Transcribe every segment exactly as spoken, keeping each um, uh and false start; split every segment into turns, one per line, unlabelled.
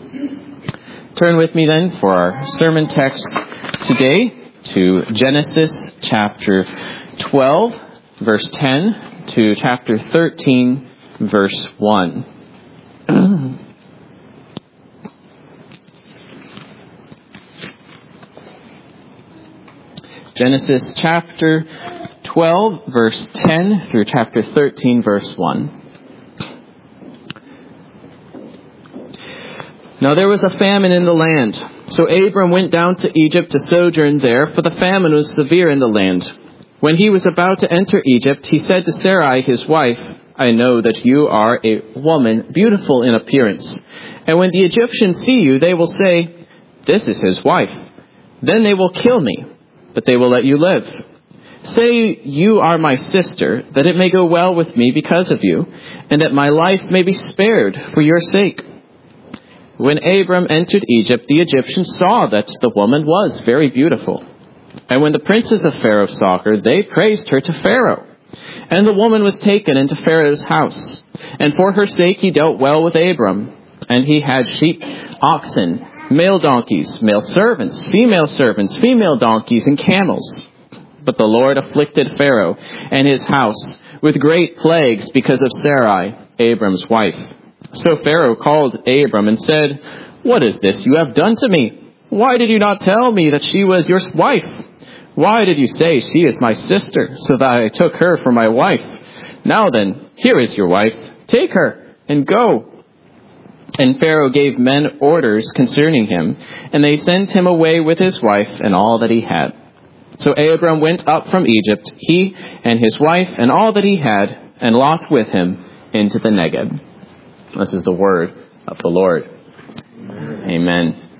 Turn with me then for our sermon text today to Genesis chapter twelve, verse ten, to chapter thirteen, verse one. Genesis chapter twelve, verse ten, through chapter thirteen, verse one. Now there was a famine in the land. So Abram went down to Egypt to sojourn there, for the famine was severe in the land. When he was about to enter Egypt, he said to Sarai his wife, I know that you are a woman beautiful in appearance. And when the Egyptians see you, they will say, this is his wife. Then they will kill me, but they will let you live. Say you are my sister, that it may go well with me because of you, and that my life may be spared for your sake. When Abram entered Egypt, the Egyptians saw that the woman was very beautiful. And when the princes of Pharaoh saw her, they praised her to Pharaoh. And the woman was taken into Pharaoh's house. And for her sake he dealt well with Abram. And he had sheep, oxen, male donkeys, male servants, female servants, female donkeys, and camels. But the Lord afflicted Pharaoh and his house with great plagues because of Sarai, Abram's wife. So Pharaoh called Abram and said, What is this you have done to me? Why did you not tell me that she was your wife? Why did you say she is my sister, so that I took her for my wife? Now then, here is your wife. Take her and go. And Pharaoh gave men orders concerning him, and they sent him away with his wife and all that he had. So Abram went up from Egypt, he and his wife and all that he had, and Lot with him, into the Negeb. This is the word of the Lord. Amen. Amen.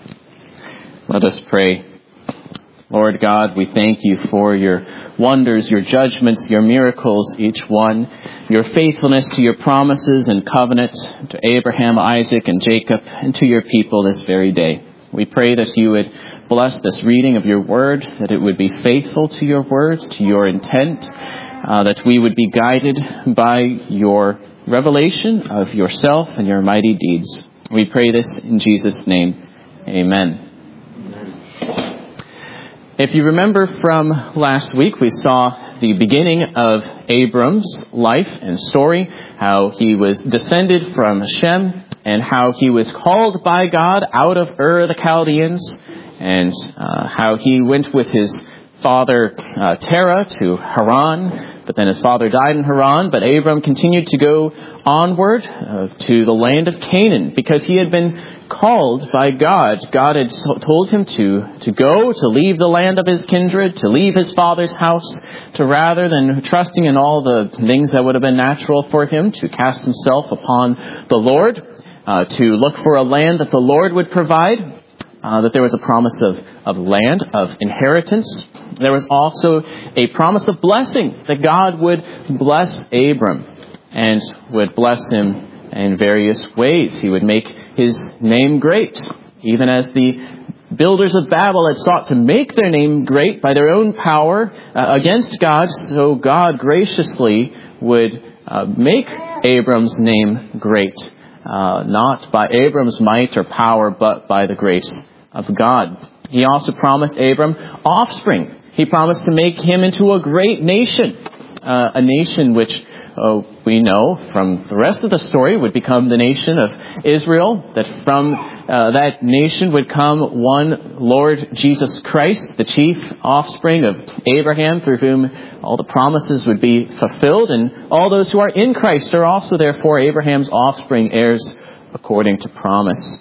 Let us pray. Lord God, we thank you for your wonders, your judgments, your miracles, each one, your faithfulness to your promises and covenants to Abraham, Isaac, and Jacob, and to your people this very day. We pray that you would bless this reading of your word, that it would be faithful to your word, to your intent, uh, that we would be guided by your revelation of yourself and your mighty deeds. We pray this in Jesus' name. Amen. Amen. If you remember from last week, we saw the beginning of Abram's life and story, how he was descended from Shem, and how he was called by God out of Ur the Chaldeans, and uh, how he went with his father uh, Terah to Haran. But then his father died in Haran, but Abram continued to go onward uh, to the land of Canaan because he had been called by God. God had told him to, to go, to leave the land of his kindred, to leave his father's house, to rather than trusting in all the things that would have been natural for him, to cast himself upon the Lord, uh, to look for a land that the Lord would provide, uh, that there was a promise of, of land, of inheritance. There was also a promise of blessing, that God would bless Abram and would bless him in various ways. He would make his name great, even as the builders of Babel had sought to make their name great by their own power uh, against God, so God graciously would uh, make Abram's name great, uh, not by Abram's might or power, but by the grace of God. He also promised Abram offspring. He promised to make him into a great nation, uh, a nation which uh, we know from the rest of the story would become the nation of Israel, that from uh, that nation would come one Lord Jesus Christ, the chief offspring of Abraham, through whom all the promises would be fulfilled. And all those who are in Christ are also therefore Abraham's offspring, heirs according to promise.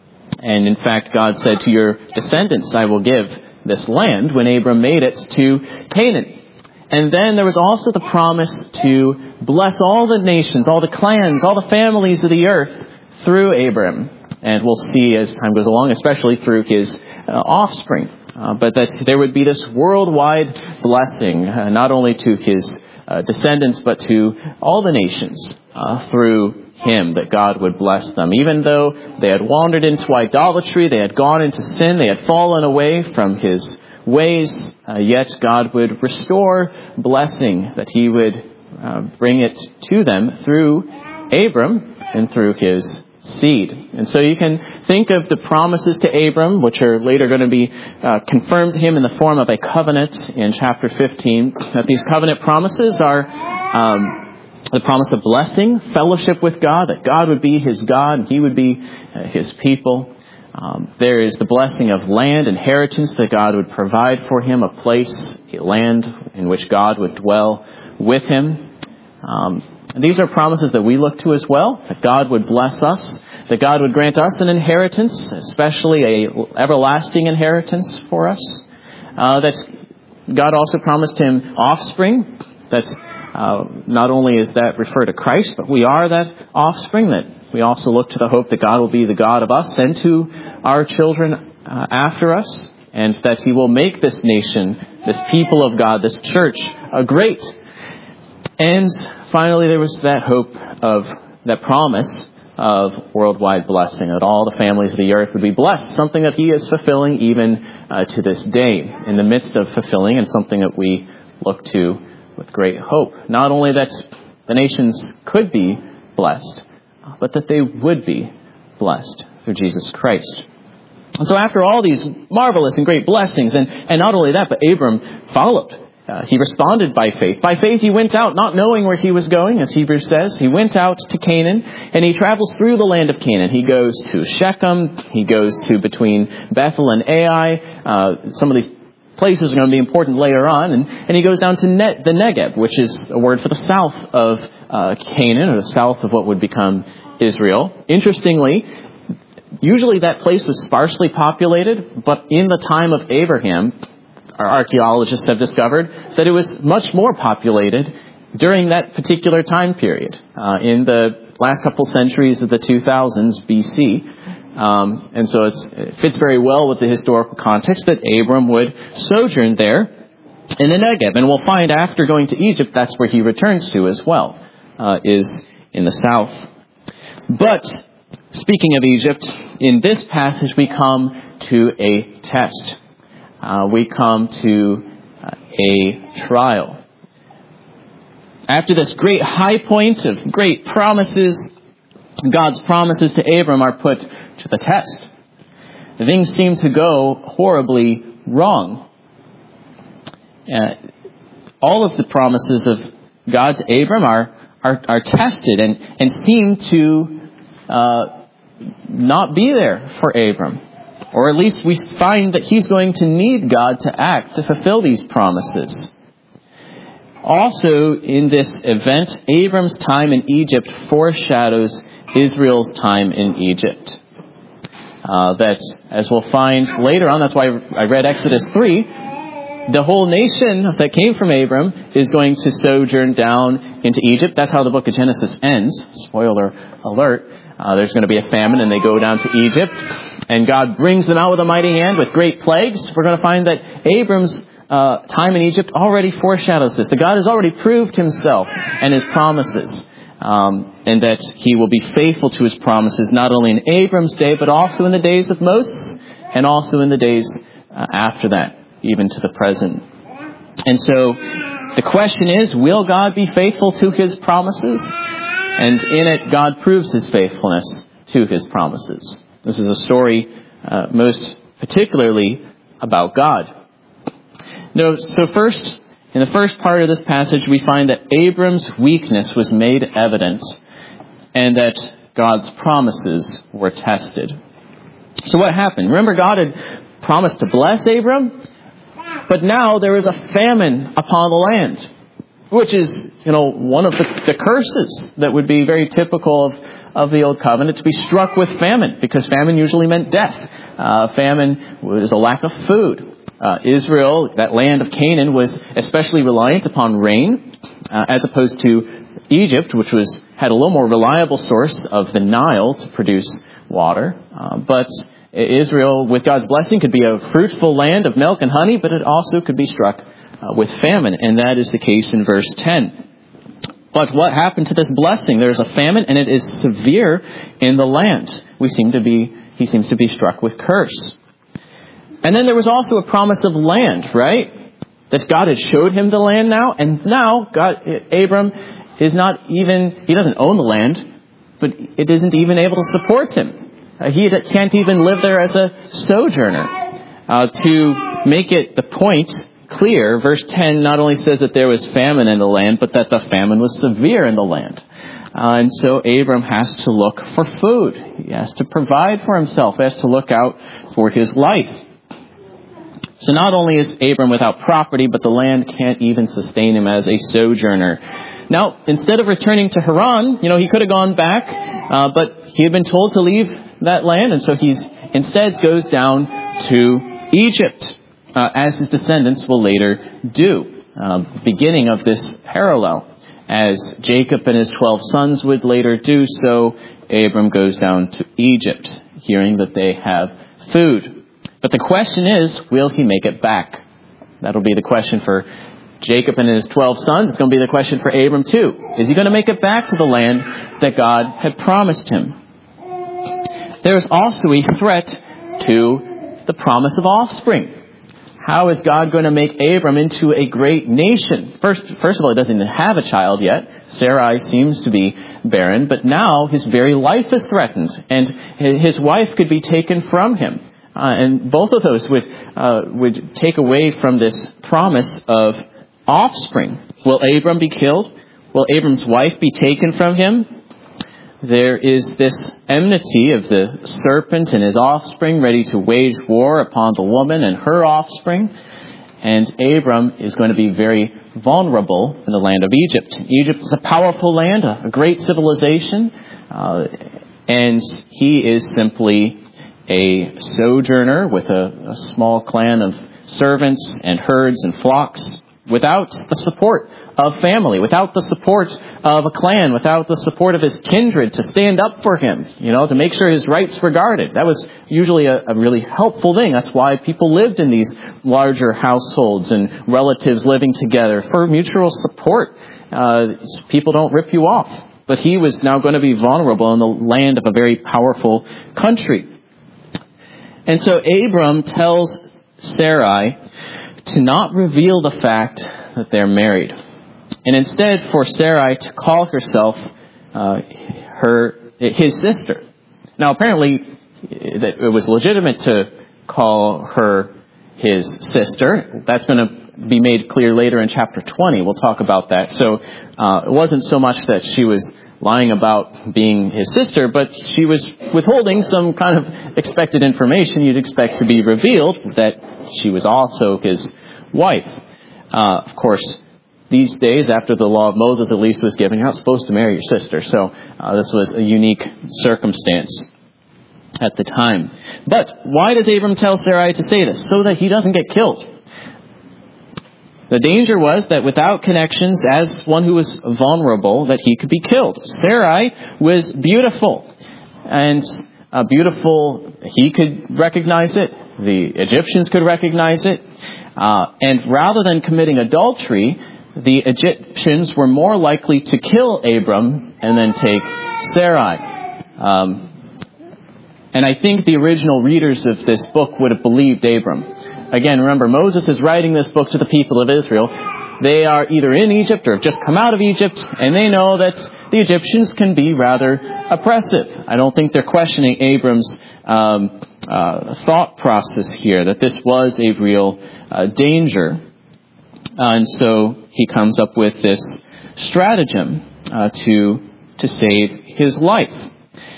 And in fact, God said, to your descendants I will give this land, when Abram made it to Canaan. And then there was also the promise to bless all the nations, all the clans, all the families of the earth through Abram. And we'll see as time goes along, especially through his uh, offspring. Uh, but that there would be this worldwide blessing, uh, not only to his uh, descendants, but to all the nations uh, through him, that God would bless them. Even though they had wandered into idolatry, they had gone into sin, they had fallen away from his ways, uh, yet God would restore blessing, that he would uh, bring it to them through Abram and through his seed. And so you can think of the promises to Abram, which are later going to be uh, confirmed to him in the form of a covenant in chapter fifteen, that these covenant promises are um, the promise of blessing, fellowship with God, that God would be his God and he would be uh, his people. Um, there is the blessing of land, inheritance, that God would provide for him a place, a land in which God would dwell with him. Um, and these are promises that we look to as well, that God would bless us, that God would grant us an inheritance, especially a everlasting inheritance for us. Uh, that God also promised him offspring. That's uh, not only is that refer to Christ, but we are that offspring, that we also look to the hope that God will be the God of us and to our children uh, after us, and that he will make this nation, this people of God, this church, uh, great. And finally, there was that hope of, that promise of worldwide blessing, that all the families of the earth would be blessed, something that he is fulfilling even uh, to this day, in the midst of fulfilling, and something that we look to with great hope. Not only that the nations could be blessed, but that they would be blessed through Jesus Christ. And so after all these marvelous and great blessings, and, and not only that, but Abram followed. Uh, he responded by faith. By faith he went out not knowing where he was going, as Hebrews says. He went out to Canaan, and he travels through the land of Canaan. He goes to Shechem. He goes to between Bethel and Ai. Uh, some of these places are going to be important later on. And, and he goes down to ne- the Negev, which is a word for the south of uh, Canaan, or the south of what would become Israel. Interestingly, usually that place was sparsely populated, but in the time of Abraham, our archaeologists have discovered that it was much more populated during that particular time period, uh, in the last couple centuries of the two thousands B C. Um, and so it's, it fits very well with the historical context that Abram would sojourn there in the Negev. And we'll find after going to Egypt, that's where he returns to as well, uh, is in the south. But speaking of Egypt, in this passage we come to a test. Uh, we come to uh, a trial. After this great high point of great promises, God's promises to Abram are put to the test. Things seem to go horribly wrong. Uh, all of the promises of God to Abram are are, are tested and, and seem to uh, not be there for Abram. Or at least we find that he's going to need God to act to fulfill these promises. Also, in this event, Abram's time in Egypt foreshadows Israel's time in Egypt. Uh, that, as we'll find later on, that's why I read Exodus three, the whole nation that came from Abram is going to sojourn down into Egypt. That's how the book of Genesis ends. Spoiler alert. Uh, there's going to be a famine, and they go down to Egypt. And God brings them out with a mighty hand with great plagues. We're going to find that Abram's uh, time in Egypt already foreshadows this. That God has already proved himself and his promises. Um, and that he will be faithful to his promises, not only in Abram's day, but also in the days of Moses, and also in the days uh, after that, even to the present. And so the question is, will God be faithful to his promises? And in it, God proves his faithfulness to his promises. This is a story uh, most particularly about God. No, so first, in the first part of this passage, we find that Abram's weakness was made evident and that God's promises were tested. So what happened? Remember, God had promised to bless Abram, but now there is a famine upon the land, which is, you know, one of the, the curses that would be very typical of, of the Old Covenant, to be struck with famine, because famine usually meant death. Uh, famine was a lack of food. Uh, Israel, that land of Canaan, was especially reliant upon rain, uh, as opposed to Egypt, which was had a little more reliable source of the Nile to produce water. Uh, but Israel, with God's blessing, could be a fruitful land of milk and honey, but it also could be struck uh, with famine, and that is the case in verse ten. But what happened to this blessing? There's a famine, and it is severe in the land. We seem to be, he seems to be struck with curse. And then there was also a promise of land, right? That God had showed him the land now, and now God, Abram is not even, he doesn't own the land, but it isn't even able to support him. Uh, he can't even live there as a sojourner. Uh, to make it the point clear, verse ten not only says that there was famine in the land, but that the famine was severe in the land. Uh, and so Abram has to look for food. He has to provide for himself. He has to look out for his life. So not only is Abram without property, but the land can't even sustain him as a sojourner. Now, instead of returning to Haran, you know, he could have gone back, uh, but he had been told to leave that land, and so he instead goes down to Egypt, uh, as his descendants will later do. Uh, beginning of this parallel. As Jacob and his twelve sons would later do so, Abram goes down to Egypt, hearing that they have food. But the question is, will he make it back? That'll be the question for Jacob and his twelve sons. It's going to be the question for Abram too. Is he going to make it back to the land that God had promised him? There is also a threat to the promise of offspring. How is God going to make Abram into a great nation? First, first of all, he doesn't even have a child yet. Sarai seems to be barren, but now his very life is threatened, and his wife could be taken from him. Uh, and both of those would uh, would take away from this promise of offspring. Will Abram be killed? Will Abram's wife be taken from him? There is this enmity of the serpent and his offspring ready to wage war upon the woman and her offspring. And Abram is going to be very vulnerable in the land of Egypt. Egypt is a powerful land, a great civilization. Uh, and he is simply a sojourner with a, a small clan of servants and herds and flocks, without the support of family, without the support of a clan, without the support of his kindred to stand up for him, you know, to make sure his rights were guarded. That was usually a, a really helpful thing. That's why people lived in these larger households and relatives living together, for mutual support. Uh, people don't rip you off. But he was now going to be vulnerable in the land of a very powerful country. And so Abram tells Sarai to not reveal the fact that they're married, and instead for Sarai to call herself uh, her his sister. Now, apparently, it was legitimate to call her his sister. That's going to be made clear later in chapter twenty. We'll talk about that. So uh, it wasn't so much that she was lying about being his sister, but she was withholding some kind of expected information you'd expect to be revealed, that she was also his wife. Uh, of course, these days, after the law of Moses at least was given, you're not supposed to marry your sister. So uh, this was a unique circumstance at the time. But why does Abram tell Sarai to say this? So that he doesn't get killed. The danger was that without connections, as one who was vulnerable, that he could be killed. Sarai was beautiful. And uh, beautiful, he could recognize it. The Egyptians could recognize it. Uh, and rather than committing adultery, the Egyptians were more likely to kill Abram and then take Sarai. Um, and I think the original readers of this book would have believed Abram. Again, remember, Moses is writing this book to the people of Israel. They are either in Egypt or have just come out of Egypt, and they know that the Egyptians can be rather oppressive. I don't think they're questioning Abram's um, uh, thought process here, that this was a real uh, danger. Uh, and so he comes up with this stratagem uh, to to save his life.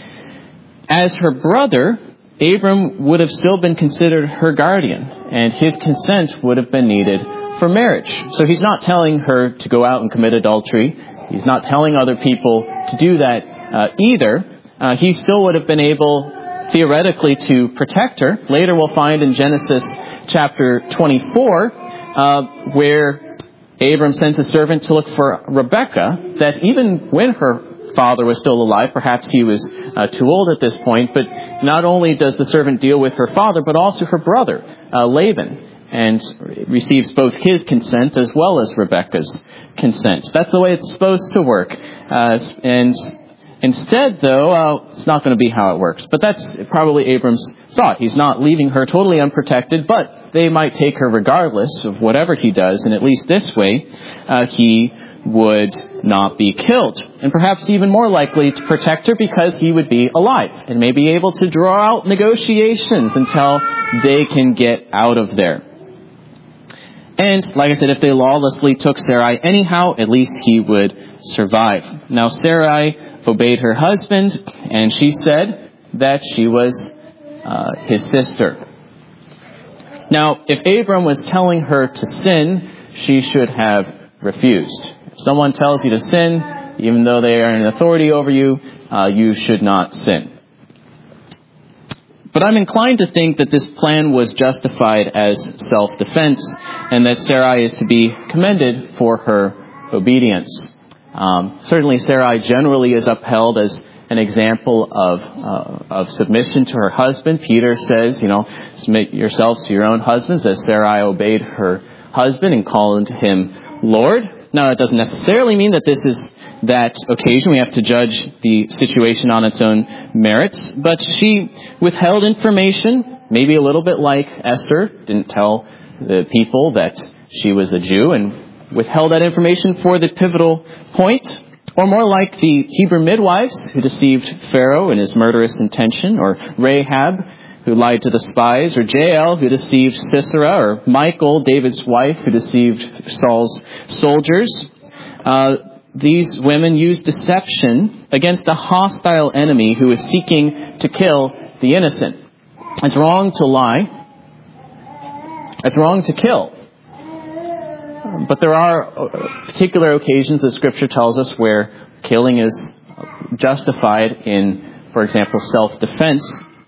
As her brother, Abram would have still been considered her guardian, and his consent would have been needed for marriage. So he's not telling her to go out and commit adultery. He's not telling other people to do that uh, either. Uh, he still would have been able, theoretically, to protect her. Later we'll find in Genesis chapter twenty-four, uh, where Abram sends a servant to look for Rebekah, that even when her father was still alive, perhaps he was uh, too old at this point, but not only does the servant deal with her father, but also her brother, uh, Laban, and receives both his consent as well as Rebekah's consent. That's the way it's supposed to work. Uh, and instead, though, uh, it's not going to be how it works. But that's probably Abram's thought. He's not leaving her totally unprotected, but they might take her regardless of whatever he does, and at least this way, uh, he would not be killed. And perhaps even more likely to protect her because he would be alive and may be able to draw out negotiations until they can get out of there. And like I said, if they lawlessly took Sarai anyhow, at least he would survive. Now Sarai obeyed her husband, and she said that she was uh, his sister. Now, if Abram was telling her to sin, she should have refused. If someone tells you to sin, even though they are in authority over you, uh, you should not sin. But I'm inclined to think that this plan was justified as self-defense, and that Sarai is to be commended for her obedience. Um, certainly Sarai generally is upheld as an example of uh, of submission to her husband. Peter says, you know, submit yourselves to your own husbands, as Sarai obeyed her husband and called him Lord. Now, it doesn't necessarily mean that this is that occasion. We have to judge the situation on its own merits. But she withheld information, maybe a little bit like Esther, didn't tell the people that she was a Jew, and withheld that information for the pivotal point. Or more like the Hebrew midwives who deceived Pharaoh in his murderous intention, or Rahab who lied to the spies, or Jael who deceived Sisera, or Michal, David's wife, who deceived Saul's soldiers. Uh, these women used deception against a hostile enemy who is seeking to kill the innocent. It's wrong to lie. It's wrong to kill. But there are particular occasions that Scripture tells us where killing is justified in, for example, self-defense.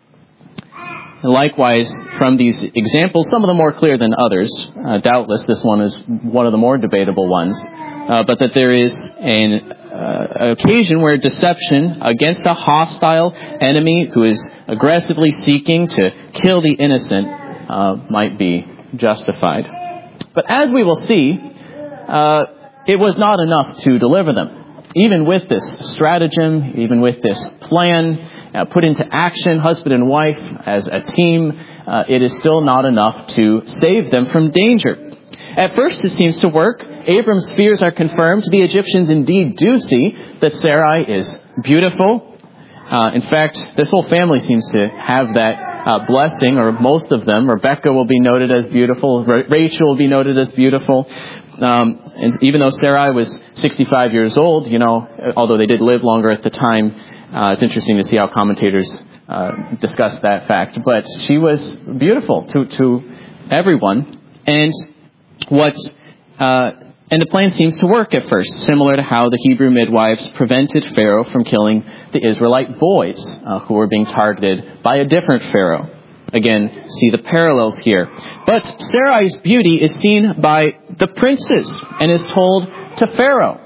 And likewise, from these examples, some of them more clear than others, uh, doubtless this one is one of the more debatable ones, uh, but that there is an uh, occasion where deception against a hostile enemy who is aggressively seeking to kill the innocent uh, might be justified. But as we will see, uh, it was not enough to deliver them. Even with this stratagem, even with this plan uh, put into action, husband and wife as a team, uh, it is still not enough to save them from danger. At first it seems to work. Abram's fears are confirmed. The Egyptians indeed do see that Sarai is beautiful. Uh, in fact, this whole family seems to have that uh, blessing, or most of them. Rebecca will be noted as beautiful. Ra- Rachel will be noted as beautiful. Um, and even though Sarai was sixty-five years old, you know, although they did live longer at the time, uh, it's interesting to see how commentators uh, discuss that fact. But she was beautiful to, to everyone. And what... Uh, And the plan seems to work at first, similar to how the Hebrew midwives prevented Pharaoh from killing the Israelite boys uh, who were being targeted by a different Pharaoh. Again, see the parallels here. But Sarai's beauty is seen by the princes and is told to Pharaoh.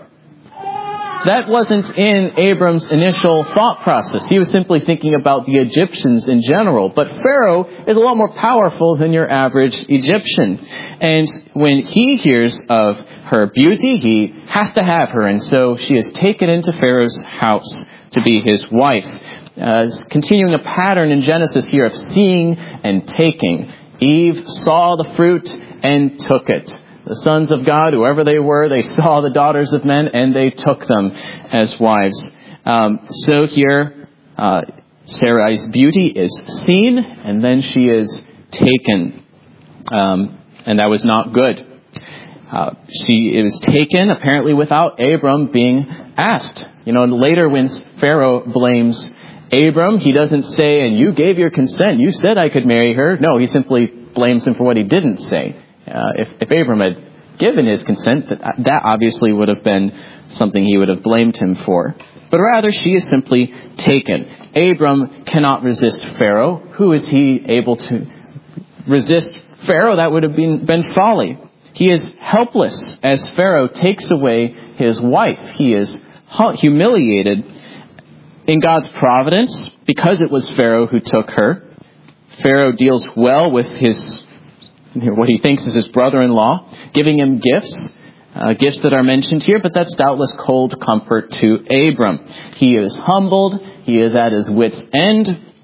That wasn't in Abram's initial thought process. He was simply thinking about the Egyptians in general. But Pharaoh is a lot more powerful than your average Egyptian. And when he hears of her beauty, he has to have her. And so she is taken into Pharaoh's house to be his wife. Uh, continuing a pattern in Genesis here of seeing and taking. Eve saw the fruit and took it. The sons of God, whoever they were, they saw the daughters of men and they took them as wives. Um, so here, uh, Sarai's beauty is seen and then she is taken. Um, and that was not good. Uh, she it was taken apparently without Abram being asked. You know, later when Pharaoh blames Abram, he doesn't say, and you gave your consent, you said I could marry her. No, he simply blames him for what he didn't say. Uh, if, if Abram had given his consent, that, that obviously would have been something he would have blamed him for. But rather, she is simply taken. Abram cannot resist Pharaoh. Who is he able to resist Pharaoh? That would have been, been folly. He is helpless as Pharaoh takes away his wife. He is humiliated. In God's providence, because it was Pharaoh who took her, Pharaoh deals well with his what he thinks is his brother-in-law, giving him gifts, uh, gifts that are mentioned here, but that's doubtless cold comfort to Abram. He is humbled. He is at his wit's end.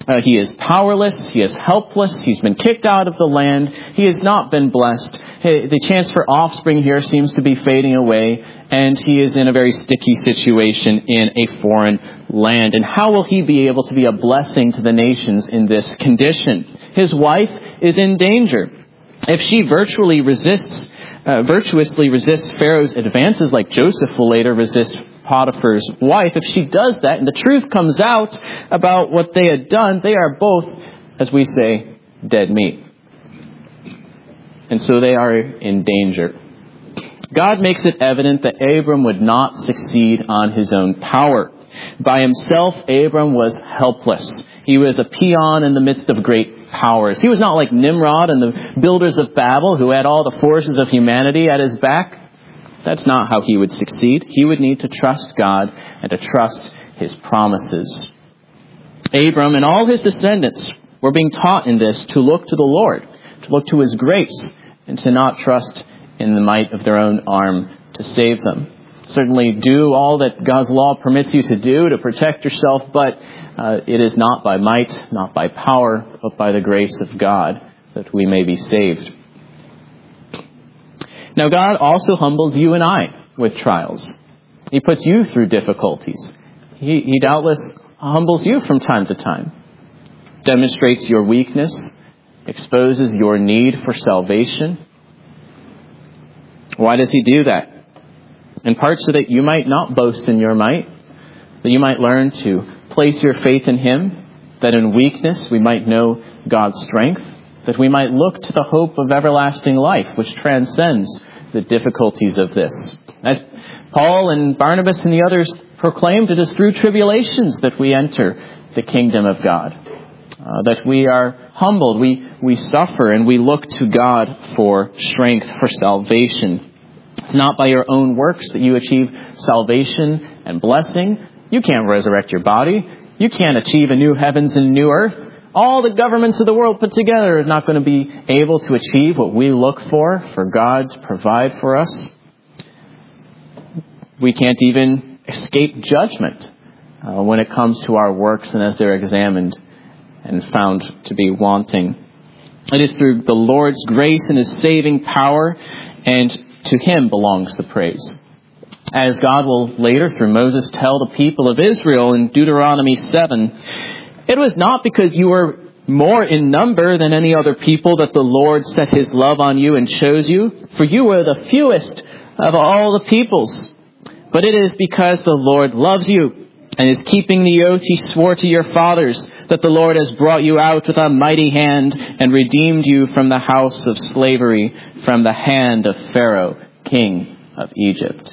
Uh, he is powerless. He is helpless. He's been kicked out of the land. He has not been blessed. Hey, the chance for offspring here seems to be fading away, and he is in a very sticky situation in a foreign land. And how will he be able to be a blessing to the nations in this condition? His wife is in danger. If she virtually resists, uh, virtuously resists Pharaoh's advances, like Joseph will later resist Potiphar's wife, if she does that and the truth comes out about what they had done, they are both, as we say, dead meat. And so they are in danger. God makes it evident that Abram would not succeed on his own power. By himself, Abram was helpless. He was a peon in the midst of great powers. He was not like Nimrod and the builders of Babel, who had all the forces of humanity at his back. That's not how he would succeed. He would need to trust God and to trust his promises. Abram and all his descendants were being taught in this to look to the Lord, to look to his grace, and to not trust in the might of their own arm to save them. Certainly do all that God's law permits you to do to protect yourself, but uh, it is not by might, not by power, but by the grace of God that we may be saved. Now, God also humbles you and I with trials. He puts you through difficulties. He, he doubtless humbles you from time to time, demonstrates your weakness, exposes your need for salvation. Why does he do that? In part so that you might not boast in your might, that you might learn to place your faith in him, that in weakness we might know God's strength, that we might look to the hope of everlasting life, which transcends the difficulties of this. As Paul and Barnabas and the others proclaimed, it is through tribulations that we enter the kingdom of God, uh, that we are humbled, we, we suffer, and we look to God for strength, for salvation. It's not by your own works that you achieve salvation and blessing. You can't resurrect your body. You can't achieve a new heavens and a new earth. All the governments of the world put together are not going to be able to achieve what we look for, for God to provide for us. We can't even escape judgment uh, when it comes to our works and as they're examined and found to be wanting. It is through the Lord's grace and his saving power, and to him belongs the praise. As God will later through Moses tell the people of Israel in Deuteronomy seven, it was not because you were more in number than any other people that the Lord set his love on you and chose you, for you were the fewest of all the peoples. But it is because the Lord loves you and is keeping the oath he swore to your fathers, that the Lord has brought you out with a mighty hand and redeemed you from the house of slavery, from the hand of Pharaoh, king of Egypt.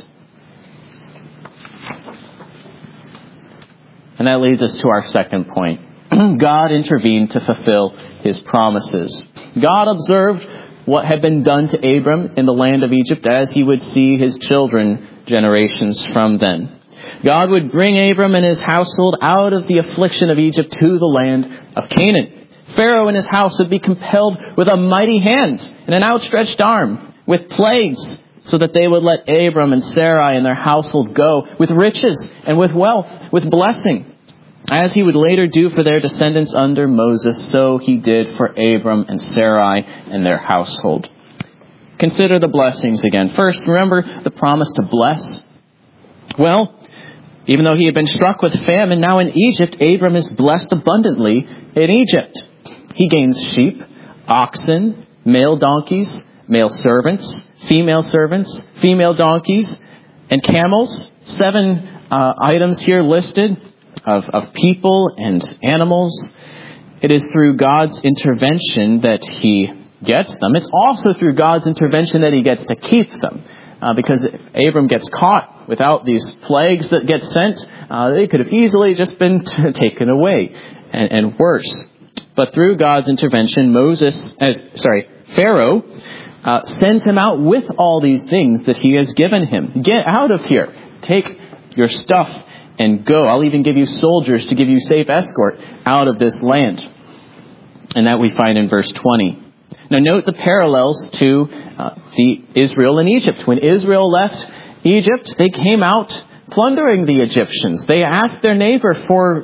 And that leads us to our second point. God intervened to fulfill his promises. God observed what had been done to Abram in the land of Egypt, as he would see his children generations from then. God would bring Abram and his household out of the affliction of Egypt to the land of Canaan. Pharaoh and his house would be compelled with a mighty hand and an outstretched arm, with plagues, so that they would let Abram and Sarai and their household go with riches and with wealth, with blessing. As he would later do for their descendants under Moses, so he did for Abram and Sarai and their household. Consider the blessings again. First, remember the promise to bless. Well, even though he had been struck with famine, now in Egypt, Abram is blessed abundantly in Egypt. He gains sheep, oxen, male donkeys, male servants, female servants, female donkeys, and camels. Seven uh, items here listed of, of people and animals. It is through God's intervention that he gets them. It's also through God's intervention that he gets to keep them. Uh, because if Abram gets caught without these plagues that get sent, uh, they could have easily just been t- taken away, and, and worse. But through God's intervention, Moses, uh, sorry, Pharaoh, uh, sends him out with all these things that he has given him. Get out of here. Take your stuff and go. I'll even give you soldiers to give you safe escort out of this land. And that we find in verse twenty. Now note the parallels to uh, the Israel in Egypt. When Israel left Egypt, they came out plundering the Egyptians. They asked their neighbor for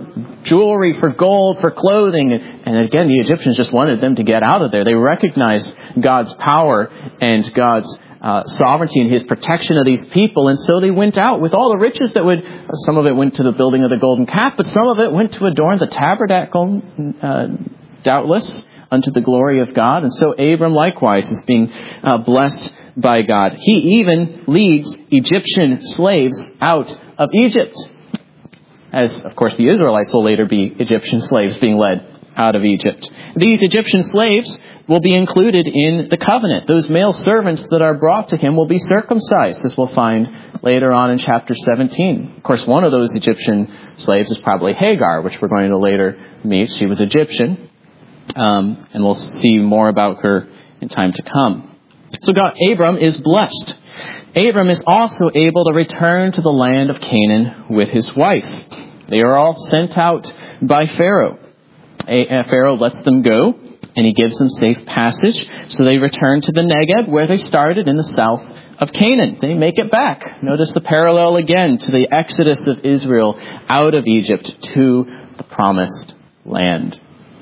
jewelry, for gold, for clothing. And again, the Egyptians just wanted them to get out of there. They recognized God's power and God's uh, sovereignty and his protection of these people. And so they went out with all the riches that would, some of it went to the building of the golden calf, but some of it went to adorn the tabernacle, uh, doubtless, unto the glory of God. And so Abram likewise is being uh, blessed by God. He even leads Egyptian slaves out of Egypt. As, of course, the Israelites will later be Egyptian slaves being led out of Egypt. These Egyptian slaves will be included in the covenant. Those male servants that are brought to him will be circumcised, as we'll find later on in chapter seventeen. Of course, one of those Egyptian slaves is probably Hagar, which we're going to later meet. She was Egyptian. Um, and we'll see more about her in time to come. So God, Abram is blessed. Abram is also able to return to the land of Canaan with his wife. They are all sent out by Pharaoh. A- a Pharaoh lets them go, and he gives them safe passage. So they return to the Negeb, where they started in the south of Canaan. They make it back. Notice the parallel again to the exodus of Israel out of Egypt to the promised land.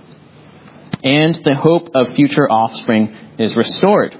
And the hope of future offspring is restored.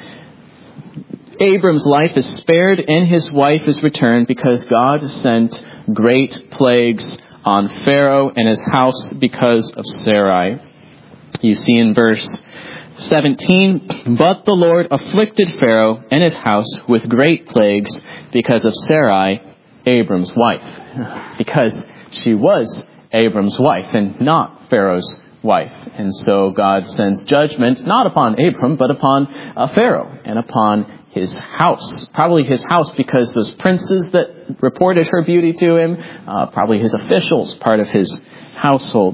Abram's life is spared and his wife is returned because God sent great plagues on Pharaoh and his house because of Sarai. You see in verse seventeen, but the Lord afflicted Pharaoh and his house with great plagues because of Sarai, Abram's wife. Because she was Abram's wife and not Pharaoh's wife. And so God sends judgment not upon Abram, but upon uh, Pharaoh and upon his house. Probably his house because those princes that reported her beauty to him, uh, probably his officials, part of his household.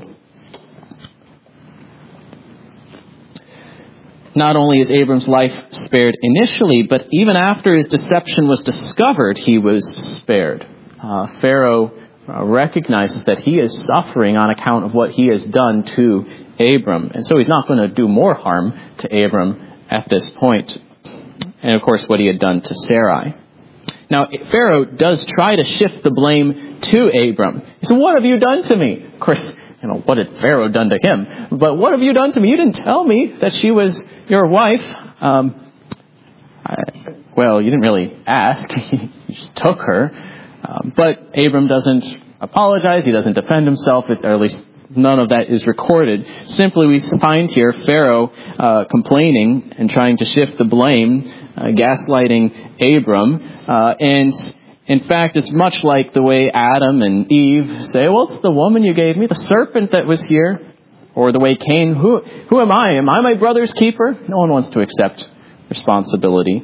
Not only is Abram's life spared initially, but even after his deception was discovered, he was spared. Uh, Pharaoh Uh, recognizes that he is suffering on account of what he has done to Abram. And so he's not going to do more harm to Abram at this point. And of course, what he had done to Sarai. Now, Pharaoh does try to shift the blame to Abram. He said, what have you done to me? Of course, you know, what had Pharaoh done to him? But what have you done to me? You didn't tell me that she was your wife. Um, I, well, you didn't really ask. You just took her. Um, but Abram doesn't apologize. He doesn't defend himself, or at least none of that is recorded. Simply, we find here Pharaoh uh, complaining and trying to shift the blame, uh, gaslighting Abram. Uh, and in fact, it's much like the way Adam and Eve say, well, it's the woman you gave me, the serpent that was here. Or the way Cain, who, who am I? Am I my brother's keeper? No one wants to accept responsibility.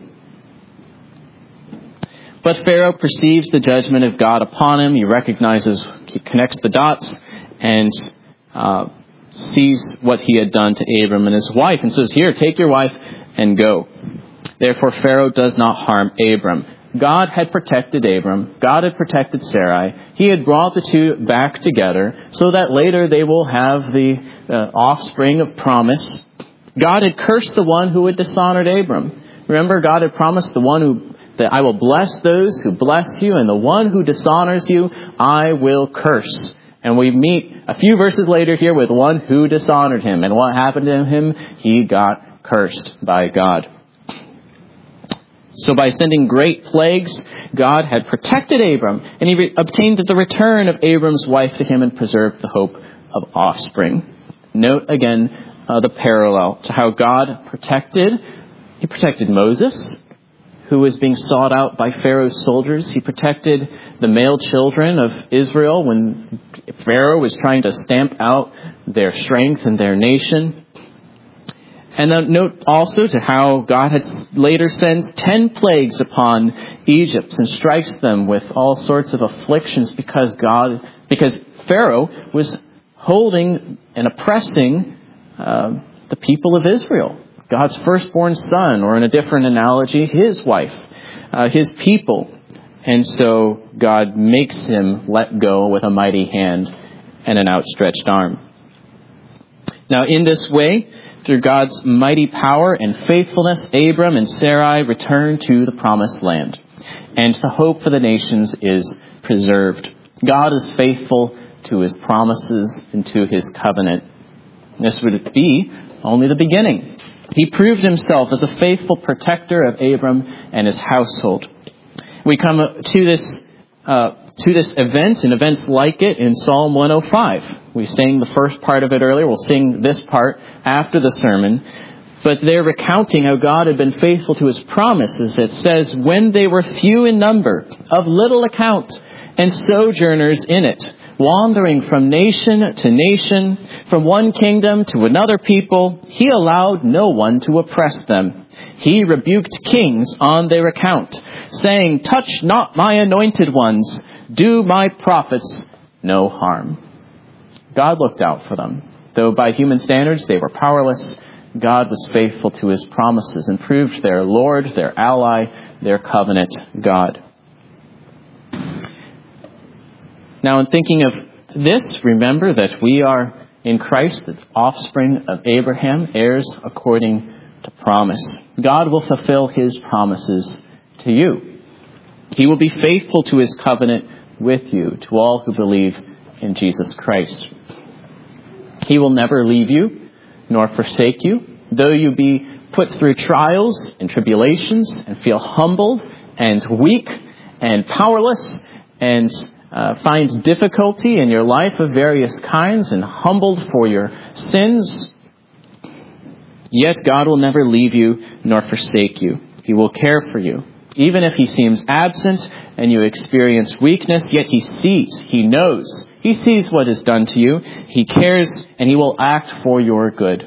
But Pharaoh perceives the judgment of God upon him. He recognizes, he connects the dots and uh, sees what he had done to Abram and his wife and says, here, take your wife and go. Therefore, Pharaoh does not harm Abram. God had protected Abram. God had protected Sarai. He had brought the two back together so that later they will have the uh, offspring of promise. God had cursed the one who had dishonored Abram. Remember, God had promised the one who that I will bless those who bless you, and the one who dishonors you, I will curse. And we meet a few verses later here with one who dishonored him. And what happened to him? He got cursed by God. So by sending great plagues, God had protected Abram, and he re- obtained the return of Abram's wife to him and preserved the hope of offspring. Note again uh, the parallel to how God protected. He protected Moses, who was being sought out by Pharaoh's soldiers. He protected the male children of Israel when Pharaoh was trying to stamp out their strength and their nation. And then note also to how God had later sends ten plagues upon Egypt and strikes them with all sorts of afflictions because God, because Pharaoh was holding and oppressing uh, the people of Israel. God's firstborn son, or in a different analogy, his wife, uh, his people. And so God makes him let go with a mighty hand and an outstretched arm. Now in this way, through God's mighty power and faithfulness, Abram and Sarai return to the promised land. And the hope for the nations is preserved. God is faithful to his promises and to his covenant. This would be only the beginning. He proved himself as a faithful protector of Abram and his household. We come to this uh, to this event and events like it in Psalm one oh five. We sang the first part of it earlier. We'll sing this part after the sermon. But they're recounting how God had been faithful to his promises. It says, when they were few in number, of little account, and sojourners in it, wandering from nation to nation, from one kingdom to another people, he allowed no one to oppress them. He rebuked kings on their account, saying, touch not my anointed ones, do my prophets no harm. God looked out for them. Though by human standards they were powerless, God was faithful to his promises and proved their Lord, their ally, their covenant God. Now, in thinking of this, remember that we are in Christ, the offspring of Abraham, heirs according to promise. God will fulfill his promises to you. He will be faithful to his covenant with you, to all who believe in Jesus Christ. He will never leave you nor forsake you. Though you be put through trials and tribulations and feel humbled and weak and powerless and uh, find difficulty in your life of various kinds and humbled for your sins, yet God will never leave you nor forsake you. He will care for you. Even if he seems absent and you experience weakness, yet he sees, he knows, he sees what is done to you. He cares and he will act for your good.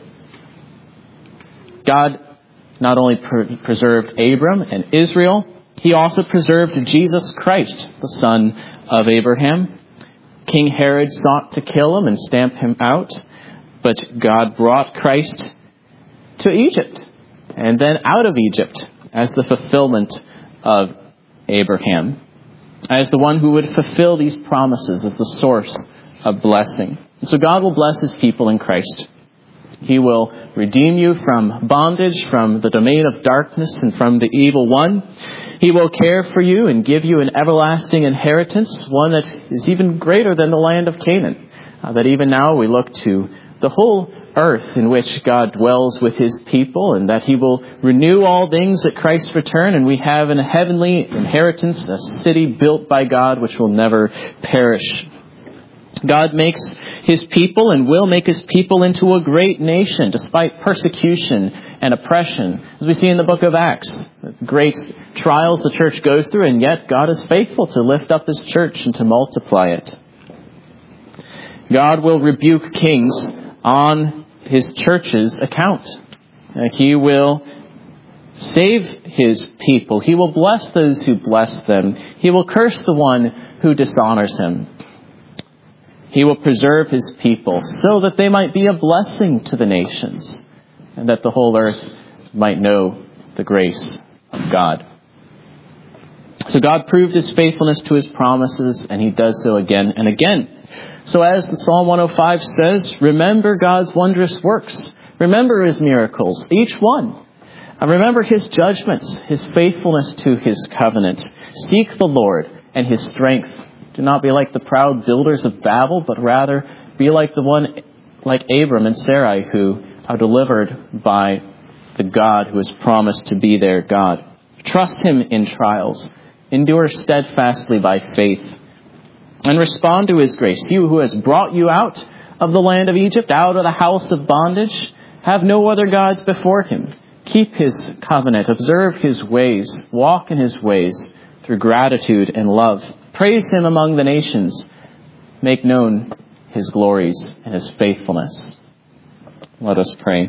God not only pre- preserved Abram and Israel, he also preserved Jesus Christ, the son of Abraham. King Herod sought to kill him and stamp him out, but God brought Christ to Egypt and then out of Egypt as the fulfillment of Abraham, as the one who would fulfill these promises of the source of blessing. And so God will bless his people in Christ. He will redeem you from bondage, from the domain of darkness, and from the evil one. He will care for you and give you an everlasting inheritance, one that is even greater than the land of Canaan. Uh, that even now we look to the whole earth in which God dwells with his people, and that he will renew all things at Christ's return, and we have a heavenly inheritance, a city built by God which will never perish. God makes his people and will make his people into a great nation despite persecution and oppression. As we see in the book of Acts, great trials the church goes through, and yet God is faithful to lift up his church and to multiply it. God will rebuke kings on his church's account. He will save his people. He will bless those who bless them. He will curse the one who dishonors him. He will preserve his people so that they might be a blessing to the nations and that the whole earth might know the grace of God. So God proved his faithfulness to his promises, and he does so again and again. So as the Psalm one oh five says, remember God's wondrous works. Remember his miracles, each one. And remember his judgments, his faithfulness to his covenant. Seek the Lord and his strength. Do not be like the proud builders of Babel, but rather be like the one, like Abram and Sarai, who are delivered by the God who has promised to be their God. Trust him in trials. Endure steadfastly by faith. And respond to his grace. He who has brought you out of the land of Egypt, out of the house of bondage, have no other gods before him. Keep his covenant. Observe his ways. Walk in his ways through gratitude and love. Praise him among the nations. Make known his glories and his faithfulness. Let us pray.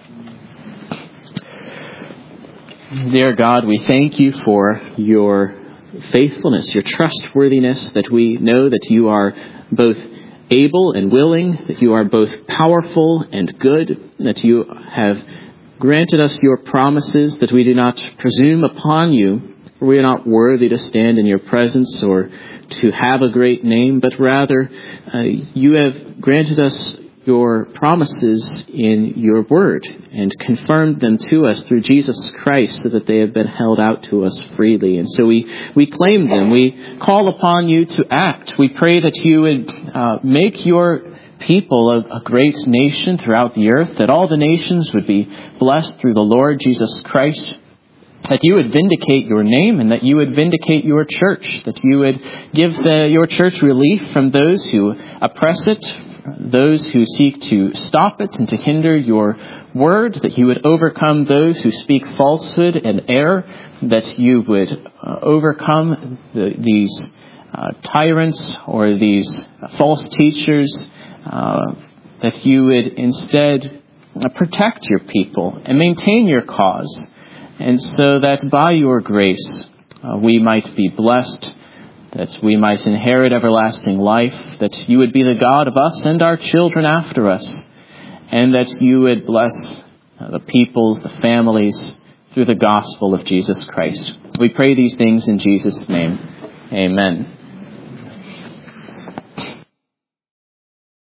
Dear God, we thank you for your faithfulness, your trustworthiness, that we know that you are both able and willing, that you are both powerful and good, that you have granted us your promises, that we do not presume upon you. We are not worthy to stand in your presence or to have a great name, but rather uh, you have granted us your promises in your word and confirmed them to us through Jesus Christ so that they have been held out to us freely. And so we, we claim them. We call upon you to act. We pray that you would uh, make your people a, a great nation throughout the earth, that all the nations would be blessed through the Lord Jesus Christ, that you would vindicate your name and that you would vindicate your church, that you would give the, your church relief from those who oppress it, those who seek to stop it and to hinder your word, that you would overcome those who speak falsehood and error, that you would uh, overcome the, these uh, tyrants or these false teachers, uh, that you would instead uh, protect your people and maintain your cause, and so that by your grace uh, we might be blessed, that we might inherit everlasting life, that you would be the God of us and our children after us, and that you would bless the peoples, the families, through the gospel of Jesus Christ. We pray these things in Jesus' name. Amen.